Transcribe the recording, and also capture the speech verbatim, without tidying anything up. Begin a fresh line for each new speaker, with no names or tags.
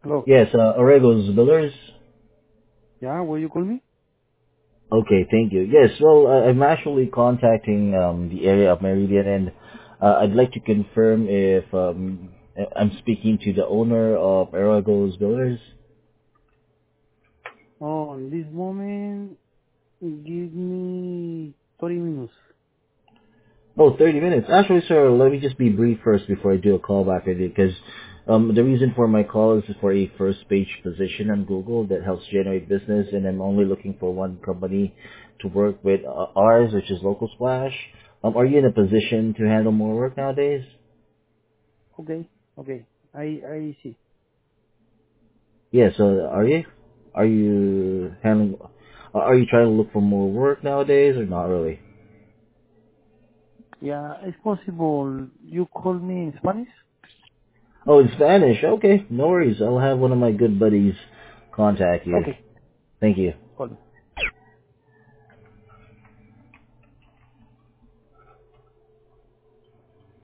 Hello.
Yes, uh, Orego's Builders.
Yeah, will you call me?
Okay, thank you. Yes, well, uh, I'm actually contacting um, the area of Meridian, and uh, I'd like to confirm if um, I'm speaking to the owner of Orego's Builders.
Oh, in this moment, give me thirty minutes.
Oh, thirty minutes. Actually, sir, let me just be brief first before I do a call back with you, because um, the reason for my call is for a first page position on Google that helps generate business, and I'm only looking for one company to work with, uh, ours, which is Local Splash. Um, are you in a position to handle more work nowadays?
Okay, okay. I I see.
Yeah, so are you? Are you handling, are you trying to look for more work nowadays, or not really?
Yeah, it's possible you call me in Spanish?
Oh, in Spanish. Okay, no worries. I'll have one of my good buddies contact you.
Okay,
Thank you.
call me.